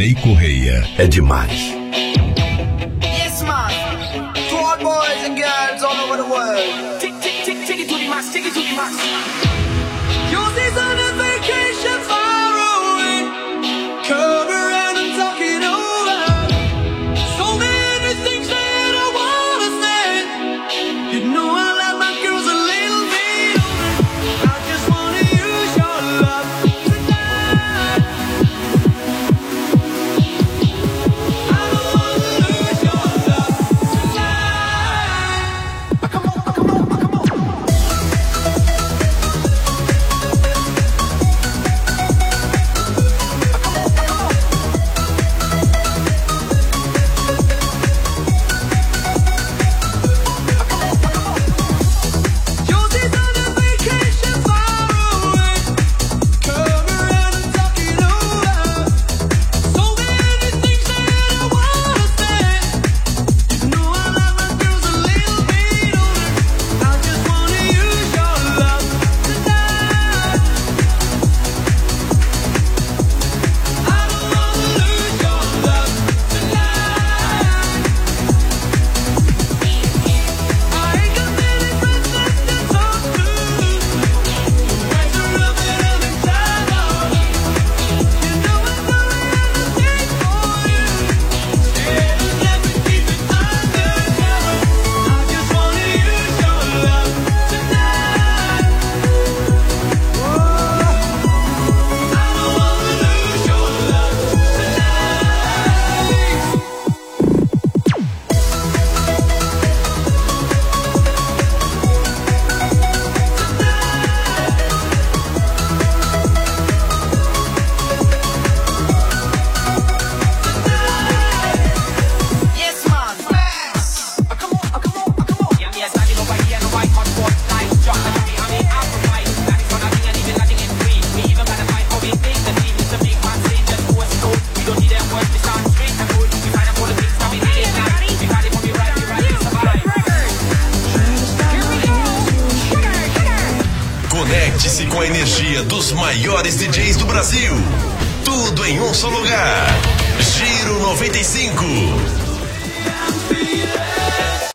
Valdinei Correia. É demais. Yes, man. To all boys and girls all over the world. Take it to the max, take it to the max. Your season of vacation far away. Come around and talk it over. So many things that I wanna say. You know I like my girls a little bit older. I just wanna use your love tonight. I don't wanna lose your love tonight. Come on, come on, come on. Conecte-se com a energia dos maiores DJs do Brasil. Tudo em um só lugar. Giro 95.